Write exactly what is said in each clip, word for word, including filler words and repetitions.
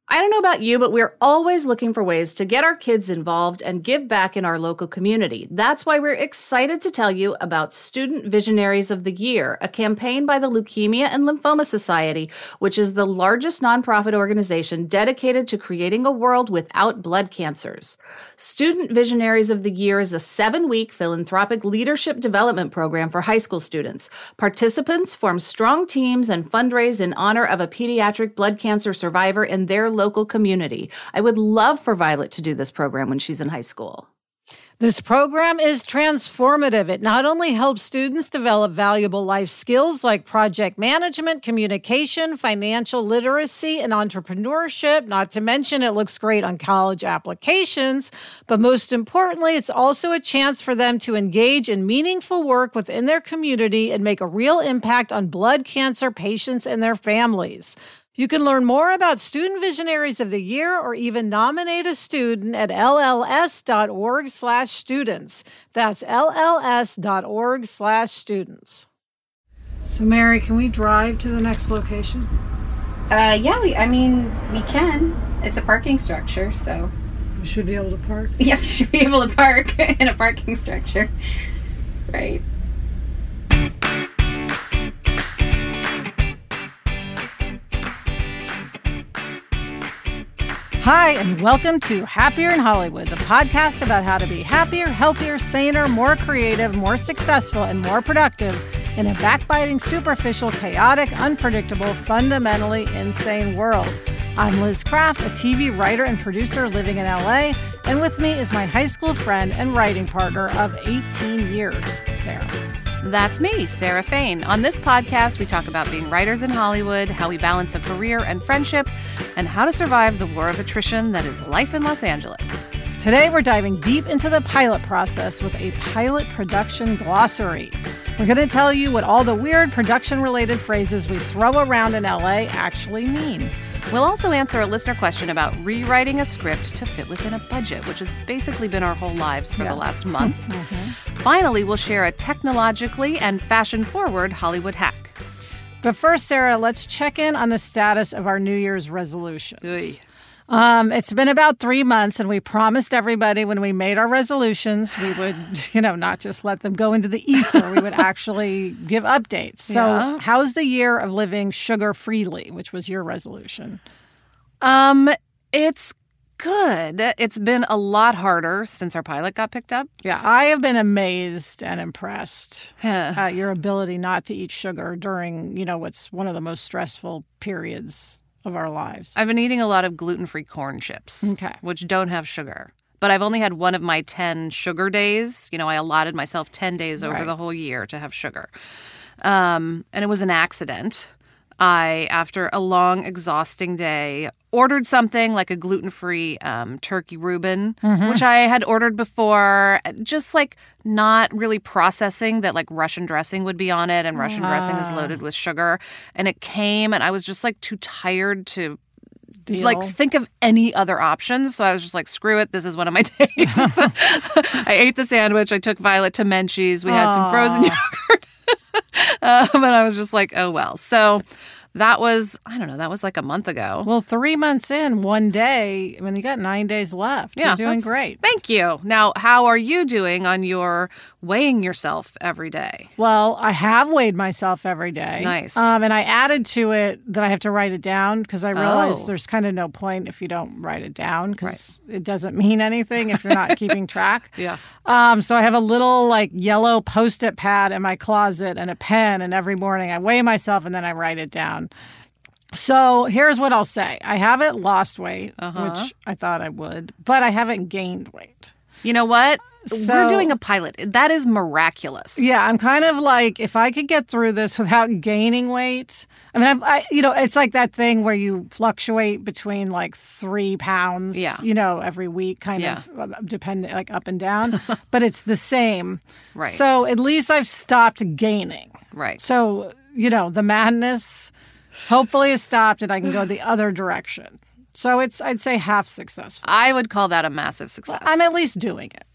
I don't know about you, but we're always looking for ways to get our kids involved and give back in our local community. That's why we're excited to tell you about Student Visionaries of the Year, a campaign by the Leukemia and Lymphoma Society, which is the largest nonprofit organization dedicated to creating a world without blood cancers. Student Visionaries of the Year is a seven-week philanthropic leadership development program for high school students. Participants form strong teams and fundraise in honor of a pediatric blood cancer survivor in their local community. I would love for Violet to do this program when she's in high school. This program is transformative. It not only helps students develop valuable life skills like project management, communication, financial literacy, and entrepreneurship, not to mention it looks great on college applications, but most importantly, it's also a chance for them to engage in meaningful work within their community and make a real impact on blood cancer patients and their families. You can learn more about Student Visionaries of the Year or even nominate a student at lls.org slash students. That's lls.org slash students. So, Mary, can we drive to the next location? Uh, yeah, we, I mean, we can. It's a parking structure, so... We should be able to park? Yeah, we should be able to park in a parking structure. Right. Hi, and welcome to Happier in Hollywood, the podcast about how to be happier, healthier, saner, more creative, more successful, and more productive in a backbiting, superficial, chaotic, unpredictable, fundamentally insane world. I'm Liz Craft, a T V writer and producer living in L A, and with me is my high school friend and writing partner of eighteen years, Sarah. That's me, Sarah Fain. On this podcast, we talk about being writers in Hollywood, how we balance a career and friendship, and how to survive the war of attrition that is life in Los Angeles. Today, we're diving deep into the pilot process with a pilot production glossary. We're going to tell you what all the weird production-related phrases we throw around in L A actually mean. We'll also answer a listener question about rewriting a script to fit within a budget, which has basically been our whole lives for yes. the last month. mm-hmm. Finally, we'll share a technologically and fashion-forward Hollywood hack. But first, Sarah, let's check in on the status of our New Year's resolutions. Oy. Um, it's been about three months, and we promised everybody when we made our resolutions, we would, you know, not just let them go into the ether. We would actually give updates. So Yeah. how's the year of living sugar-freely, which was your resolution? Um, it's good. It's been a lot harder since our pilot got picked up. Yeah, I have been amazed and impressed at your ability not to eat sugar during, you know, what's one of the most stressful periods of our lives. I've been eating a lot of gluten-free corn chips, Okay. which don't have sugar. But I've only had one of my ten sugar days. You know, I allotted myself ten days over Right. the whole year to have sugar. Um, and it was an accident. I, after a long, exhausting day, ordered something like a gluten-free um, turkey Reuben, Mm-hmm. which I had ordered before, just like not really processing that like Russian dressing would be on it, and Russian dressing is loaded with sugar. And it came, and I was just like too tired to Deal. like think of any other options. So I was just like, screw it. This is one of my days. I ate the sandwich. I took Violet to Menchie's. We had some frozen yogurt. um, and I was just like, oh, well. So that was, I don't know, that was like a month ago. Well, three months in, one day, I mean, you got nine days left. Yeah, You're doing that's- great. Thank you. Now, how are you doing on your weighing yourself every day? Well, I have weighed myself every day. Nice. Um, and I added to it that I have to write it down because I realized Oh. there's kind of no point if you don't write it down because it doesn't mean anything if you're not keeping track. Yeah. Um, so I have a little like yellow Post-it pad in my closet and a pen, and every morning I weigh myself and then I write it down. So here's what I'll say. I haven't lost weight, Uh-huh. which I thought I would, but I haven't gained weight. You know what? So- We're doing a pilot. That is miraculous. Yeah, I'm kind of like, if I could get through this without gaining weight. I mean, I, I, you know, it's like that thing where you fluctuate between like three pounds, Yeah. you know, every week, kind Yeah. of uh, dependent, like up and down, but it's the same. Right. So at least I've stopped gaining. Right. So, you know, the madness hopefully has stopped and I can go the other direction. So it's, I'd say, half successful. I would call that a massive success. I'm at least doing it.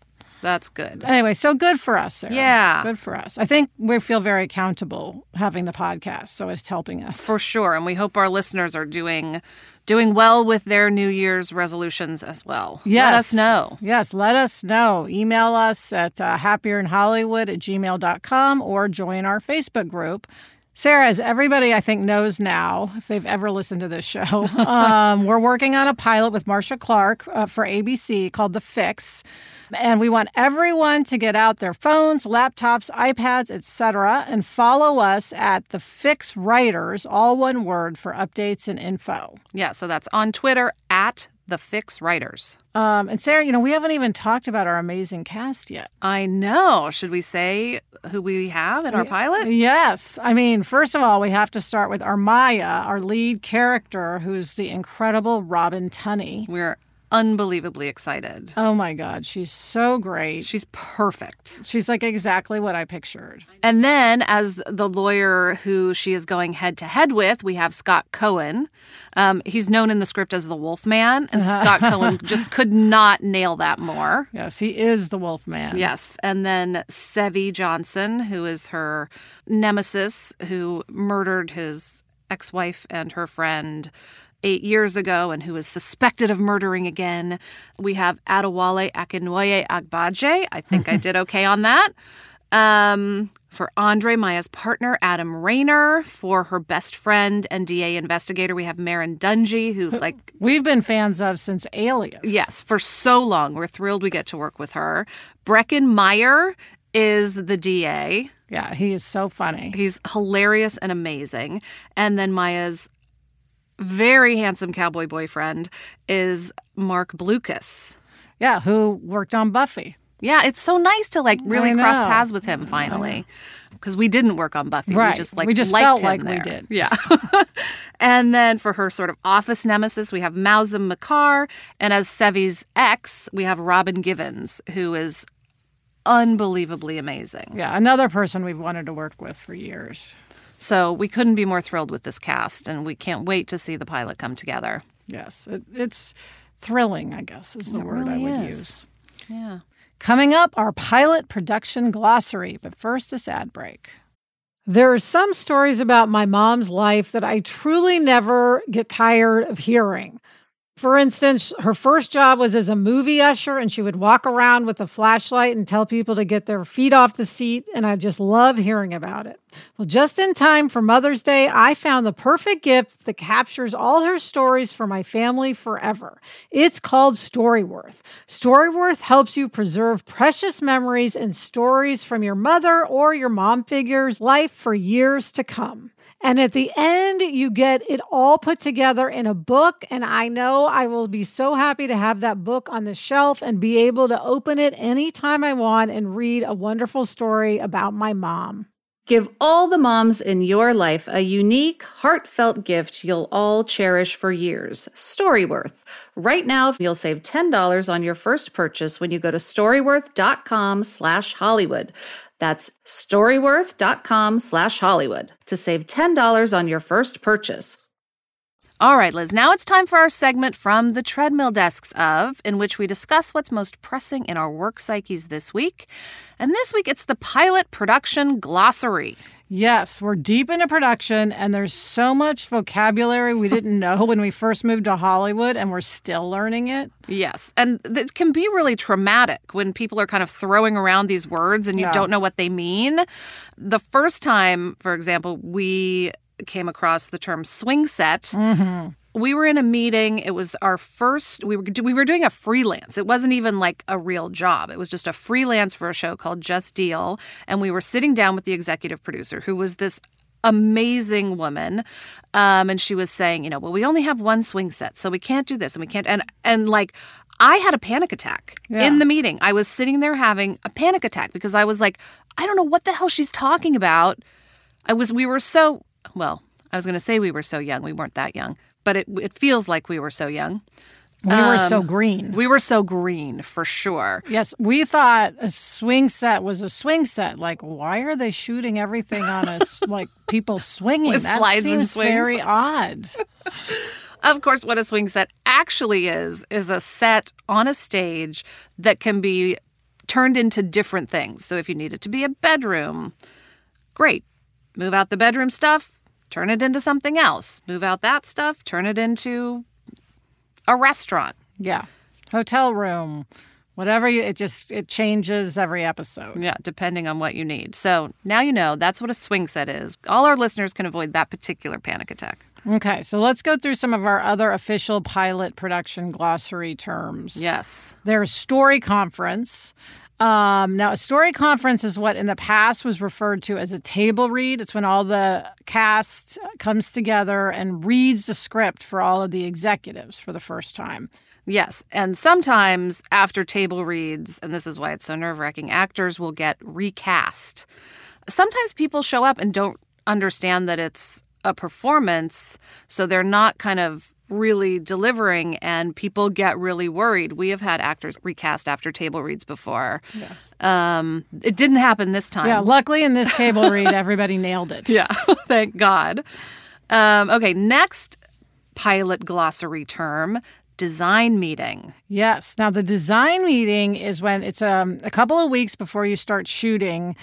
That's good. Anyway, so good for us, Sarah. Yeah. Good for us. I think we feel very accountable having the podcast, so it's helping us. For sure. And we hope our listeners are doing doing well with their New Year's resolutions as well. Yes. Let us know. Yes, let us know. Email us at uh, happierin hollywood at gmail dot com or join our Facebook group. Sarah, as everybody I think knows now, if they've ever listened to this show, um, we're working on a pilot with Marcia Clark uh, for A B C called The Fix. And we want everyone to get out their phones, laptops, iPads, et cetera, and follow us at The Fix Writers, all one word, for updates and info. Yeah, so that's on Twitter at The Fix Writers. Um, and Sarah, you know, we haven't even talked about our amazing cast yet. I know. Should we say who we have in our pilot? Yes. I mean, first of all, we have to start with Armaya, our lead character, who's the incredible Robin Tunney. We're unbelievably excited. Oh, my God. She's so great. She's perfect. She's like exactly what I pictured. And then as the lawyer who she is going head-to-head with, we have Scott Cohen. Um, he's known in the script as the Wolfman, and Scott Cohen just could not nail that more. Yes, he is the Wolfman. Yes. And then Sevy Johnson, who is her nemesis, who murdered his ex-wife and her friend eight years ago and who is suspected of murdering again. We have Adewale Akinnuoye Agbaje. I think I did okay on that. Um, for Andre, Maya's partner, Adam Rayner. For her best friend and D A investigator, we have Marin Dungy, who, like... We've been fans of since Alias. Yes, for so long. We're thrilled we get to work with her. Brecken Meyer is the D A. Yeah, he is so funny. He's hilarious and amazing. And then Maya's very handsome cowboy boyfriend is Mark Blucas. Yeah, who worked on Buffy. Yeah, it's so nice to like really I cross know. paths with him finally. Because we didn't work on Buffy. Right. We just like we just liked felt him like there. we did. Yeah. And then for her sort of office nemesis, we have Mausam Makar. And as Sevy's ex, we have Robin Givens, who is unbelievably amazing. Yeah, another person we've wanted to work with for years. So we couldn't be more thrilled with this cast, and we can't wait to see the pilot come together. Yes, it, it's thrilling, I guess, is the It word really I would is. use. Yeah. Coming up, our pilot production glossary, but first, this ad break. There are some stories about my mom's life that I truly never get tired of hearing. For instance, her first job was as a movie usher, and she would walk around with a flashlight and tell people to get their feet off the seat, and I just love hearing about it. Well, just in time for Mother's Day, I found the perfect gift that captures all her stories for my family forever. It's called Storyworth. Storyworth helps you preserve precious memories and stories from your mother or your mom figure's life for years to come. And at the end, you get it all put together in a book. And I know I will be so happy to have that book on the shelf and be able to open it anytime I want and read a wonderful story about my mom. Give all the moms in your life a unique, heartfelt gift you'll all cherish for years. Storyworth. Right now, you'll save ten dollars on your first purchase when you go to storyworth.com slash Hollywood. That's storyworth.com slash Hollywood to save ten dollars on your first purchase. All right, Liz, now it's time for our segment from the treadmill desks of, in which we discuss what's most pressing in our work psyches this week. And this week, it's the pilot production glossary. Yes, we're deep into production, and there's so much vocabulary we didn't know when we first moved to Hollywood, and we're still learning it. Yes, and it can be really traumatic when people are kind of throwing around these words and you Yeah. don't know what they mean. The first time, for example, we came across the term swing set. Mm-hmm. We were in a meeting. It was our first, we were, we were doing a freelance. It wasn't even like a real job. It was just a freelance for a show called Just Deal. And we were sitting down with the executive producer, who was this amazing woman. Um, and she was saying, you know, well, we only have one swing set, so we can't do this and we can't. And, and like, I had a panic attack Yeah. in the meeting. I was sitting there having a panic attack because I was like, I don't know what the hell she's talking about. I was, we were so, well, I was going to say we were so young. We weren't that young, but it it feels like we were so young. We were Um, so green. We were so green, for sure. Yes, we thought a swing set was a swing set. Like, why are they shooting everything on us, like people swinging? With that slides and seems swings. very odd. Of course, what a swing set actually is, is a set on a stage that can be turned into different things. So if you need it to be a bedroom, great. Move out the bedroom stuff, turn it into something else. Move out that stuff, turn it into a restaurant. Yeah. Hotel room. Whatever you, it just, it changes every episode. Yeah, depending on what you need. So now you know that's what a swing set is. All our listeners can avoid that particular panic attack. Okay, so let's go through some of our other official pilot production glossary terms. Yes. There's story conference. Um, now, a story conference is what in the past was referred to as a table read. It's when all the cast comes together and reads the script for all of the executives for the first time. Yes, and sometimes after table reads, and this is why it's so nerve-wracking, actors will get recast. Sometimes people show up and don't understand that it's a performance, so they're not kind of really delivering, and people get really worried. We have had actors recast after table reads before. Yes. Um, it didn't happen this time. Yeah, luckily in this table read, everybody nailed it. Yeah, thank God. Um, okay, next pilot glossary term, design meeting. Yes. Now, the design meeting is when it's um, a couple of weeks before you start shooting,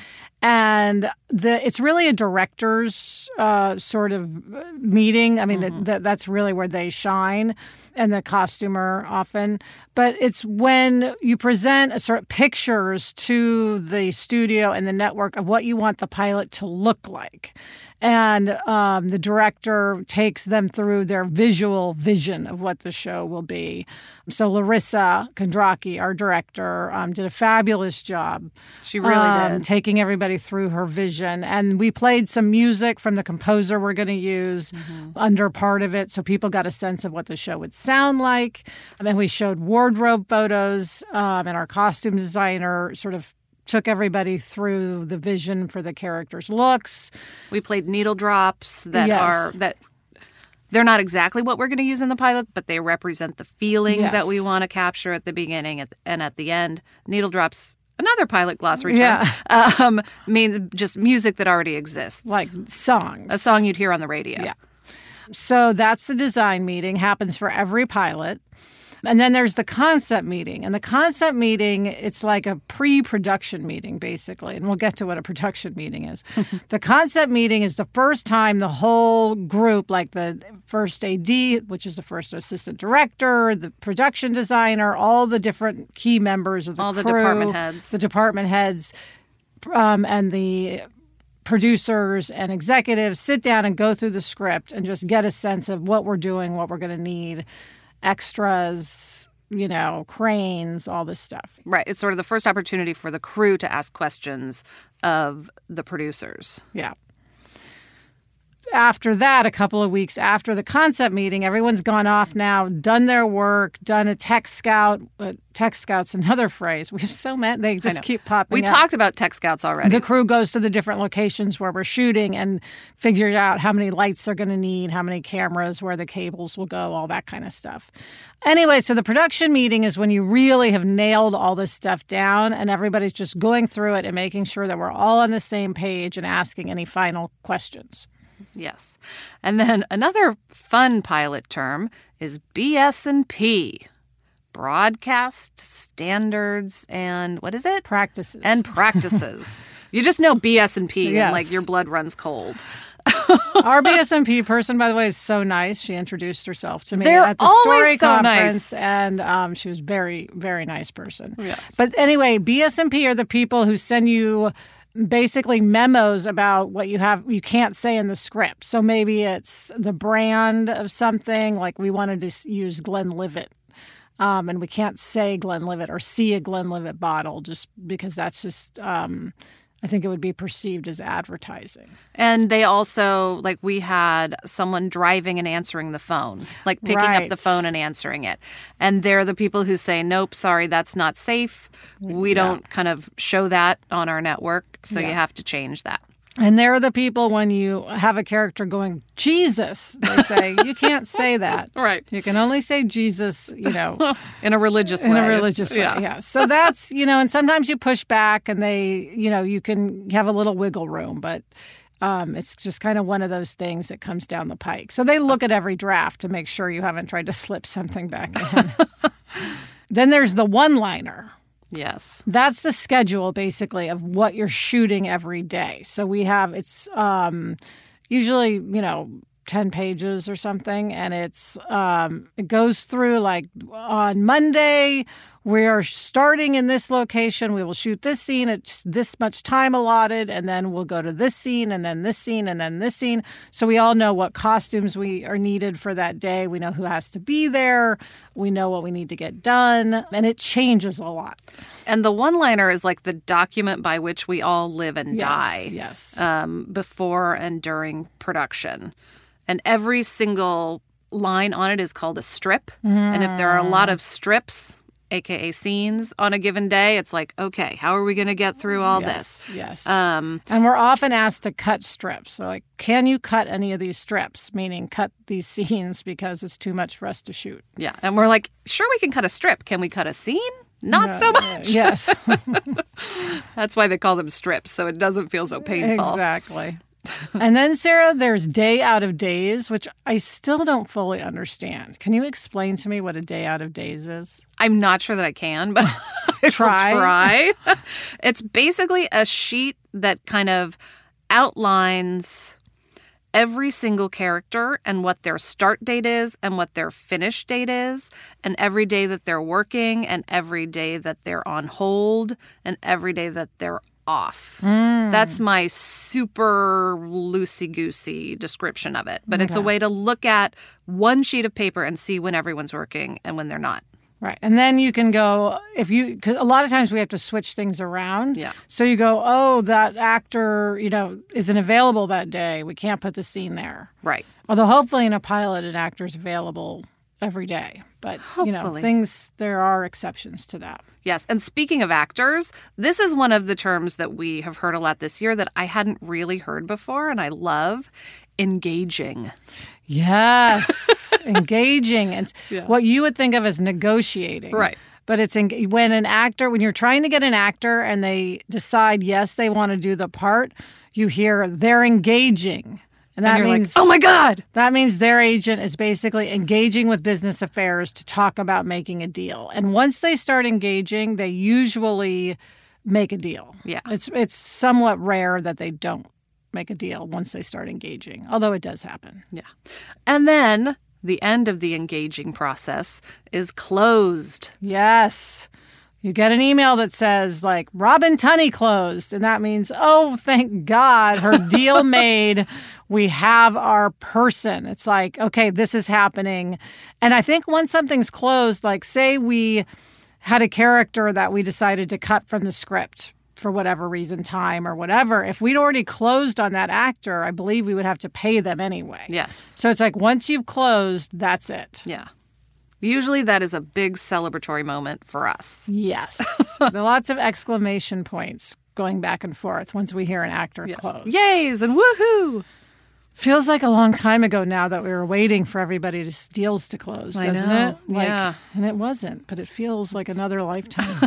and the it's really a director's uh, sort of meeting. I mean, mm-hmm. th- that's really where they shine, and the costumer often. But it's when you present a sort of pictures to the studio and the network of what you want the pilot to look like. And um, the director takes them through their visual vision of what the show will be. So Larissa Kondraki, our director, um, did a fabulous job. She really um, did. Taking everybody through her vision. And we played some music from the composer we're going to use mm-hmm. under part of it, so people got a sense of what the show would sound like. And then we showed wardrobe photos, um, and our costume designer sort of took everybody through the vision for the characters' looks. We played needle drops that yes. are that they're not exactly what we're going to use in the pilot, but they represent the feeling yes. that we want to capture at the beginning and at the end. Needle drops, another pilot glossary term, yeah. um, means just music that already exists. Like songs. A song you'd hear on the radio. Yeah. So that's the design meeting. Happens for every pilot. And then there's the concept meeting. And the concept meeting, it's like a pre-production meeting, basically. And we'll get to what a production meeting is. The concept meeting is the first time the whole group, like the first A D, which is the first assistant director, the production designer, all the different key members of the all crew. All the department heads. The department heads um, and the producers and executives sit down and go through the script and just get a sense of what we're doing, what we're going to need. Extras, you know, cranes, all this stuff. Right. It's sort of the first opportunity for the crew to ask questions of the producers. Yeah. After that, a couple of weeks after the concept meeting, everyone's gone off now, done their work, done a tech scout. Uh, tech scout's another phrase. We have so many. They just keep popping We up. talked about tech scouts already. The crew goes to the different locations where we're shooting and figures out how many lights they're going to need, how many cameras, where the cables will go, all that kind of stuff. Anyway, so the production meeting is when you really have nailed all this stuff down and everybody's just going through it and making sure that we're all on the same page and asking any final questions. Yes. And then another fun pilot term is B S and P. Broadcast standards and what is it? Practices. And practices. You just know B S and P yes. and like your blood runs cold. Our B S and P person, by the way, is so nice. She introduced herself to me They're at the always story so conference, nice. and um, she was very, very nice person. Yes. But anyway, B S and P are the people who send you basically memos about what you have you can't say in the script. So maybe it's the brand of something, like we wanted to use Glenlivet. Um, and we can't say Glenlivet or see a Glenlivet bottle just because that's just, um, I think it would be perceived as advertising. And they also, like we had someone driving and answering the phone, like picking right. up the phone and answering it. And they're the people who say, nope, sorry, that's not safe. We yeah. don't kind of show that on our network, so yeah. you have to change that. And they're the people when you have a character going, Jesus, they say, you can't say that. Right. You can only say Jesus, you know. In a religious in way. In a religious yeah. way, yeah. So that's, you know, and sometimes you push back and they, you know, you can have a little wiggle room, but um, it's just kind of one of those things that comes down the pike. So they look at every draft to make sure you haven't tried to slip something back in. Then there's the one-liner. Yes. That's the schedule, basically, of what you're shooting every day. So we have, it's um, usually, you know, ten pages or something. And it's um, it goes through like on Monday, we are starting in this location. We will shoot this scene at this much time allotted. And then we'll go to this scene and then this scene and then this scene. So we all know what costumes we are needed for that day. We know who has to be there. We know what we need to get done. And it changes a lot. And the one-liner is like the document by which we all live and Yes, die. yes. Um, before and during production. And every single line on it is called a strip. Mm. And if there are a lot of strips, a k a scenes, on a given day, it's like, okay, how are we going to get through all yes, this? Yes. Um, and we're often asked to cut strips. So like, can you cut any of these strips? Meaning cut these scenes because it's too much for us to shoot. yeah. And we're like, sure, we can cut a strip. Can we cut a scene? Not No, so much. Yes. That's why they call them strips, so it doesn't feel so painful. Exactly. And then, Sarah, there's day out of days, which I still don't fully understand. Can you explain to me what a day out of days is? I'm not sure that I can, but I Try. will try. It's basically a sheet that kind of outlines every single character and what their start date is and what their finish date is, and every day that they're working and every day that they're on hold and every day that they're off. Mm. That's my super loosey-goosey description of it. But okay. It's a way to look at one sheet of paper and see when everyone's working and when they're not. Right. And then you can go, if you, because a lot of times we have to switch things around. Yeah. So you go, oh, that actor, you know, isn't available that day. We can't put the scene there. Right. Although hopefully in a pilot, an actor's available every day. But, Hopefully. you know, things, there are exceptions to that. Yes. And speaking of actors, this is one of the terms that we have heard a lot this year that I hadn't really heard before, and I love: engaging. Yes. Engaging. And yeah. What you would think of as negotiating. Right. But it's en- when an actor, when you're trying to get an actor and they decide, yes, they want to do the part, you hear they're engaging. And that and you're means, like, oh my God! That means their agent is basically engaging with business affairs to talk about making a deal. And once they start engaging, they usually make a deal. Yeah. It's it's somewhat rare that they don't make a deal once they start engaging, although it does happen. Yeah. And then the end of the engaging process is closed. Yes. You get an email that says, like, Robin Tunney closed. And that means, oh, thank God, her deal made. We have our person. It's like, okay, this is happening. And I think once something's closed, like, say we had a character that we decided to cut from the script for whatever reason, time or whatever. If we'd already closed on that actor, I believe we would have to pay them anyway. Yes. So it's like, once you've closed, that's it. Yeah. Usually that is a big celebratory moment for us. Yes. There are lots of exclamation points going back and forth once we hear an actor yes. close. Yays and woohoo! Feels like a long time ago now that we were waiting for everybody's deals to close, I doesn't know. it? Like, yeah. And it wasn't, but it feels like another lifetime.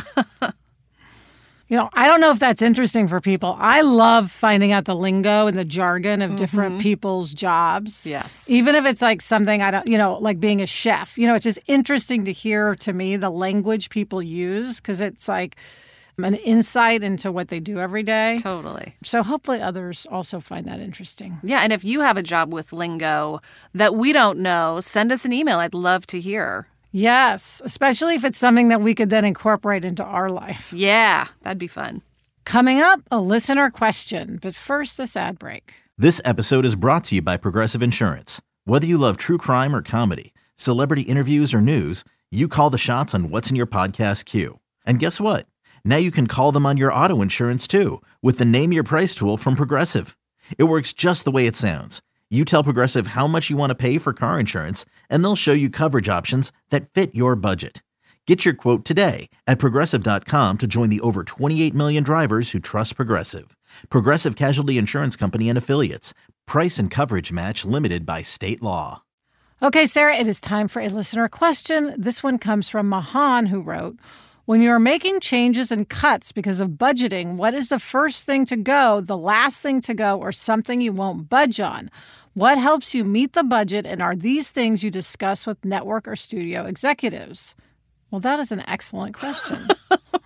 You know, I don't know if that's interesting for people. I love finding out the lingo and the jargon of mm-hmm. different people's jobs. Yes. Even if it's like something I don't, you know, like being a chef. You know, it's just interesting to hear to me the language people use because it's like an insight into what they do every day. Totally. So hopefully others also find that interesting. Yeah, and if you have a job with lingo that we don't know, send us an email. I'd love to hear. Yes, especially if it's something that we could then incorporate into our life. Yeah, that'd be fun. Coming up, a listener question. But first, this ad break. This episode is brought to you by Progressive Insurance. Whether you love true crime or comedy, celebrity interviews or news, you call the shots on what's in your podcast queue. And guess what? Now you can call them on your auto insurance too with the Name Your Price tool from Progressive. It works just the way it sounds. You tell Progressive how much you want to pay for car insurance, and they'll show you coverage options that fit your budget. Get your quote today at Progressive dot com to join the over twenty-eight million drivers who trust Progressive. Progressive Casualty Insurance Company and Affiliates. Price and coverage match limited by state law. Okay, Sarah, it is time for a listener question. This one comes from Mahan, who wrote, when you're making changes and cuts because of budgeting, what is the first thing to go, the last thing to go, or something you won't budge on? What helps you meet the budget, and are these things you discuss with network or studio executives? Well, that is an excellent question.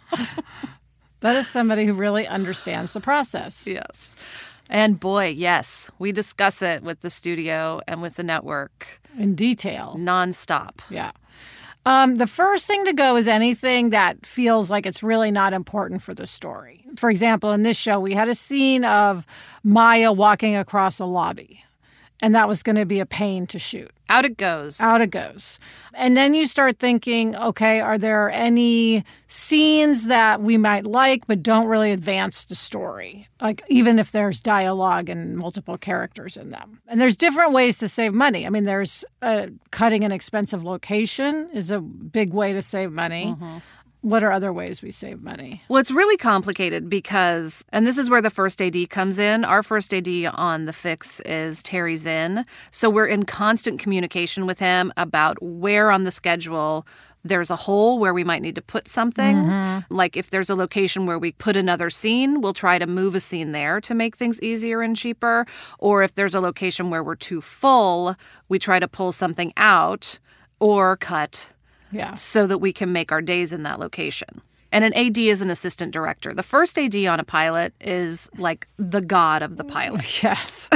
That is somebody who really understands the process. Yes. And boy, yes, we discuss it with the studio and with the network. In detail. Nonstop. Yeah. Um, the first thing to go is anything that feels like it's really not important for the story. For example, in this show, we had a scene of Maya walking across a lobby, and that was going to be a pain to shoot. Out it goes. Out it goes. And then you start thinking, okay, are there any scenes that we might like but don't really advance the story? Like, even if there's dialogue and multiple characters in them. And there's different ways to save money. I mean, there's uh, cutting an expensive location is a big way to save money. Mm-hmm. What are other ways we save money? Well, it's really complicated because, and this is where the first A D comes in. Our first A D on The Fix is Terry Zinn. So we're in constant communication with him about where on the schedule there's a hole where we might need to put something. Mm-hmm. Like if there's a location where we put another scene, we'll try to move a scene there to make things easier and cheaper. Or if there's a location where we're too full, we try to pull something out or cut. Yeah. So that we can make our days in that location. And an A D is an assistant director. The first A D on a pilot is like the god of the pilot. Yes.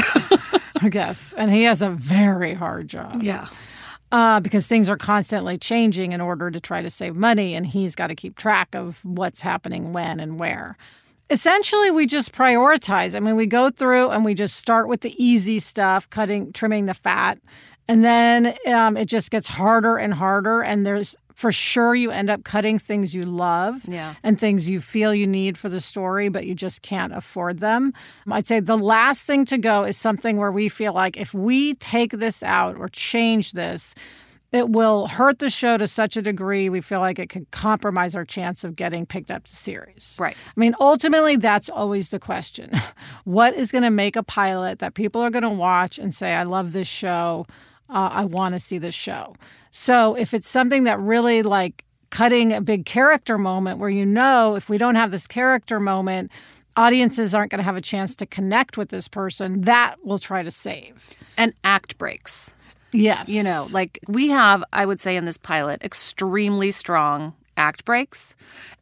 Yes. And he has a very hard job. Yeah. Uh, because things are constantly changing in order to try to save money, and he's got to keep track of what's happening when and where. Essentially, we just prioritize. I mean, we go through and we just start with the easy stuff, cutting, trimming the fat. And then um, it just gets harder and harder. And there's for sure you end up cutting things you love yeah. and things you feel you need for the story, but you just can't afford them. I'd say the last thing to go is something where we feel like if we take this out or change this, it will hurt the show to such a degree we feel like it could compromise our chance of getting picked up to series. Right. I mean, ultimately, that's always the question. What is going to make a pilot that people are going to watch and say, I love this show, uh, I want to see this show? So if it's something that really like cutting a big character moment where you know if we don't have this character moment, audiences aren't going to have a chance to connect with this person, that we'll try to save. And act breaks. Yes. You know, like we have, I would say in this pilot, extremely strong act breaks.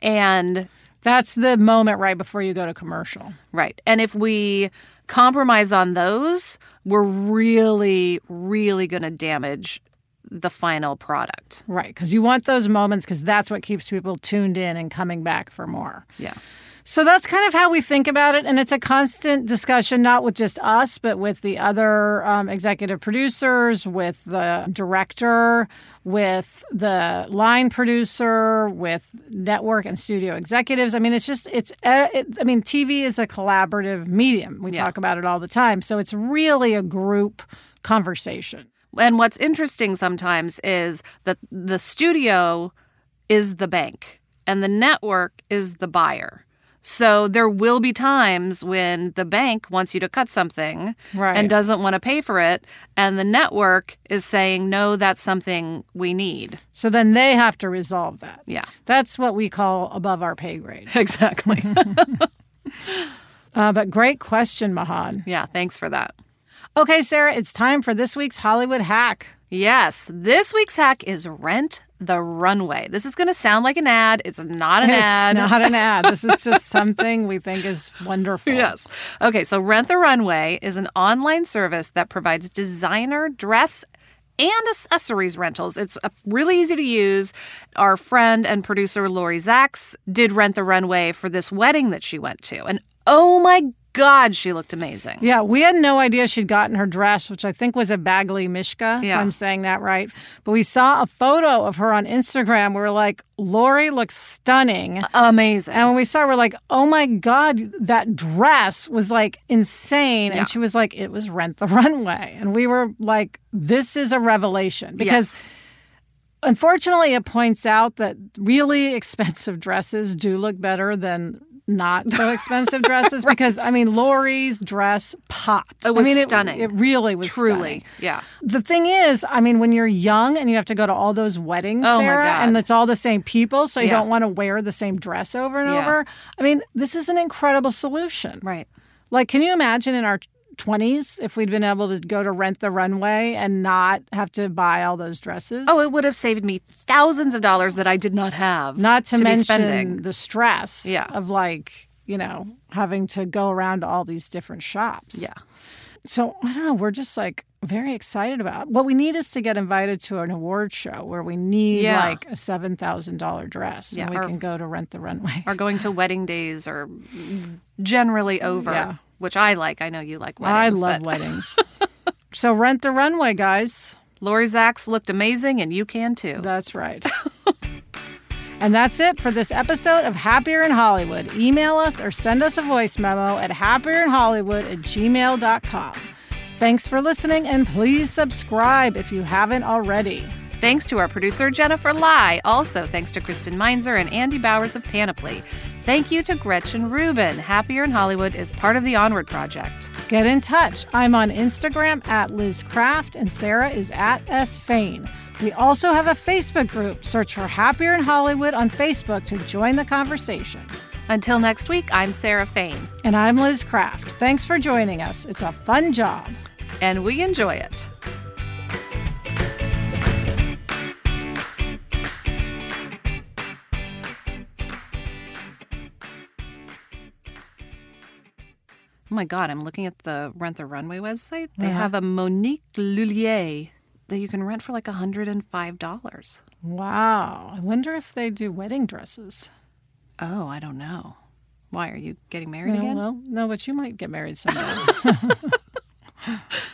And that's the moment right before you go to commercial. Right. And if we compromise on those, we're really, really going to damage the final product. Right. Because you want those moments because that's what keeps people tuned in and coming back for more. Yeah. So that's kind of how we think about it. And it's a constant discussion, not with just us, but with the other um, executive producers, with the director, with the line producer, with network and studio executives. I mean, it's just, it's, uh, it, I mean, T V is a collaborative medium. We yeah. talk about it all the time. So it's really a group conversation. And what's interesting sometimes is that the studio is the bank and the network is the buyer. So there will be times when the bank wants you to cut something right. and doesn't want to pay for it, and the network is saying, no, that's something we need. So then they have to resolve that. Yeah. That's what we call above our pay grade. Exactly. uh, but great question, Mahan. Yeah, thanks for that. Okay, Sarah, it's time for this week's Hollywood hack. Yes, this week's hack is Rent the Runway. This is going to sound like an ad. It's not an it's ad. It's not an ad. This is just something we think is wonderful. Yes. Okay, so Rent the Runway is an online service that provides designer dress and accessories rentals. It's really easy to use. Our friend and producer Lori Zacks did Rent the Runway for this wedding that she went to. And oh my God, she looked amazing. Yeah, we had no idea she'd gotten her dress, which I think was a Bagley Mishka, yeah. if I'm saying that right. But we saw a photo of her on Instagram. We were like, Lori looks stunning. Amazing. And when we saw her, we're like, oh my God, that dress was like insane. Yeah. And she was like, it was Rent the Runway. And we were like, this is a revelation. Because yes. unfortunately, it points out that really expensive dresses do look better than not so expensive dresses right. because, I mean, Lori's dress popped. It was I mean, stunning. It, it really was Truly, stunning. yeah. The thing is, I mean, when you're young and you have to go to all those weddings, oh Sarah, my God. and it's all the same people, so you yeah. don't want to wear the same dress over and yeah. over. I mean, this is an incredible solution. Right. Like, can you imagine in our twenties if we'd been able to go to Rent the Runway and not have to buy all those dresses. Oh, it would have saved me thousands of dollars that I did not have. Not to, to mention be spending. the stress Yeah. of like, you know, having to go around to all these different shops. Yeah. So, I don't know, we're just like very excited about it. What we need is to get invited to an award show where we need Yeah. like a seven thousand dollars dress Yeah, and we or- can go to Rent the Runway. Or going to wedding days are generally over, Yeah. which I like. I know you like weddings. I love but weddings. So Rent the Runway, guys. Lori Zacks looked amazing, and you can too. That's right. And that's it for this episode of Happier in Hollywood. Email us or send us a voice memo at happierin hollywood at gmail dot com. Thanks for listening, and please subscribe if you haven't already. Thanks to our producer, Jennifer Lai. Also, thanks to Kristen Meinzer and Andy Bowers of Panoply. Thank you to Gretchen Rubin. Happier in Hollywood is part of the Onward Project. Get in touch. I'm on Instagram at Liz Craft, and Sarah is at S. Fain. We also have a Facebook group. Search for Happier in Hollywood on Facebook to join the conversation. Until next week, I'm Sarah Fain. And I'm Liz Craft. Thanks for joining us. It's a fun job. And we enjoy it. Oh my God, I'm looking at the Rent the Runway website. They Uh-huh. have a Monique Lullier that you can rent for like one hundred five dollars. Wow. I wonder if they do wedding dresses. Oh, I don't know. Why, are you getting married No, again? well, no, but you might get married someday.